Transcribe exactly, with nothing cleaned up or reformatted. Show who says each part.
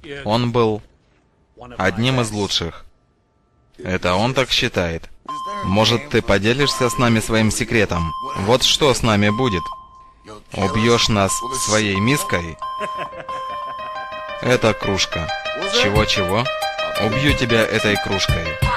Speaker 1: Он был одним из лучших. Это он так считает. Может, ты поделишься с нами своим секретом? Вот что с нами будет. Убьешь нас своей миской? Это кружка. Чего-чего? Убью тебя этой кружкой.